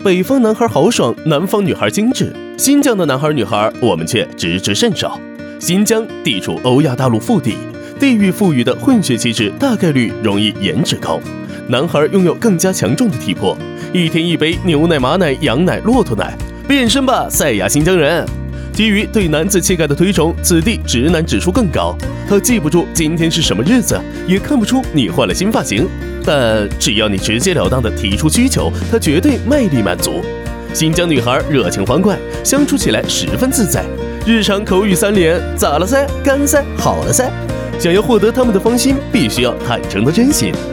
北方男孩豪爽，南方女孩精致，新疆的男孩女孩我们却知之甚少。新疆地处欧亚大陆腹地，地域富裕的混血气质大概率容易颜值高，男孩拥有更加强壮的体魄，一天一杯牛奶、马奶、羊奶、骆驼奶，变身吧赛亚新疆人！基于对男子气概的推崇，此地直男指数更高。他记不住今天是什么日子，也看不出你换了新发型，但只要你直截了当的提出需求，他绝对卖力满足。新疆女孩热情欢快，相处起来十分自在，日常口语三连：咋了噻？干噻？好了噻。想要获得他们的芳心，必须要坦诚的真心。